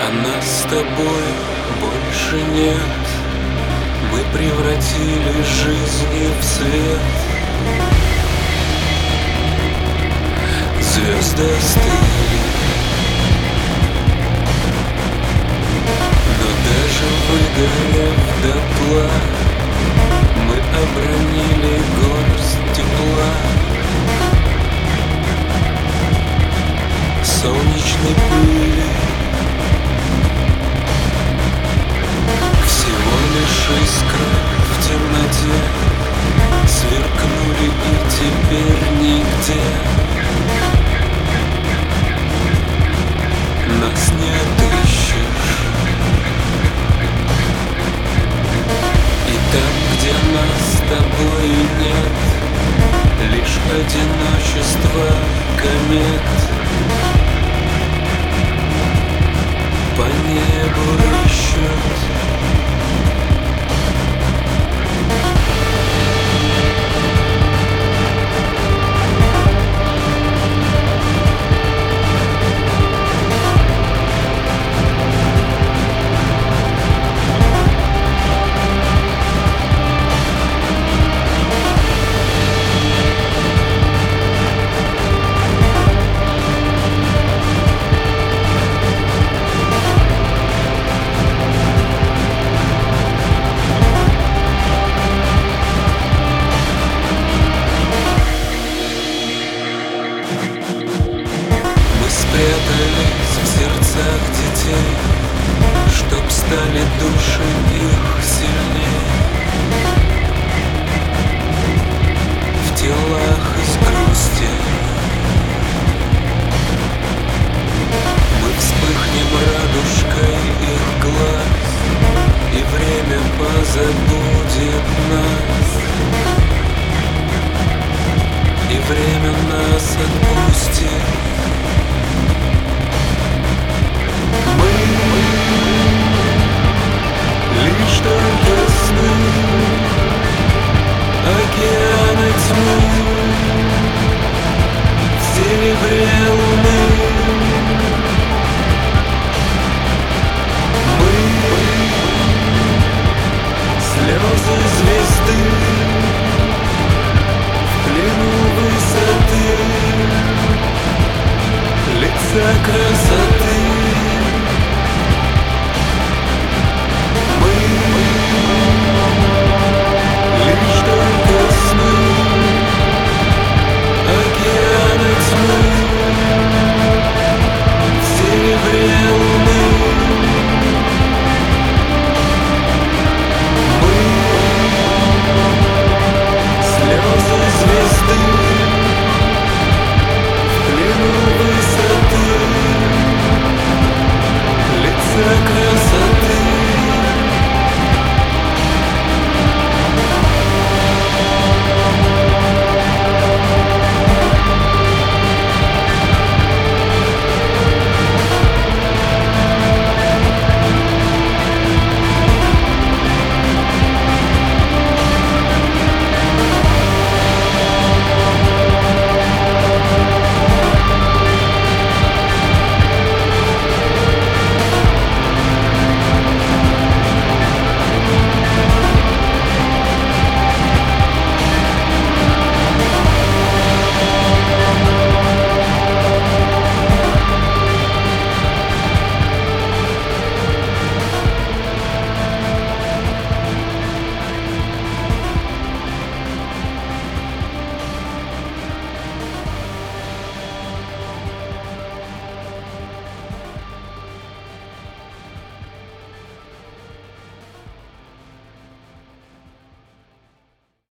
А нас с тобой больше нет. Мы превратили жизни в свет. Звезды остыли, но даже выгорев дотла, мы обронили горсть тепла. Солнечной пыли всего лишь искры в темноте сверкнули, и теперь нигде нас не отыщешь. И там, где нас с тобой нет, лишь одиночество комет по небу рыщут. Спрятались в сердцах детей, чтоб стали души их сильней. В телах из грусти мы вспыхнем радужкой их глаз, и время позабудет нас, и время нас отпустит. Лишь только сны, океаны тьмы, в серебре луны. Мы слезы звезды в плену высоты, лица красоты.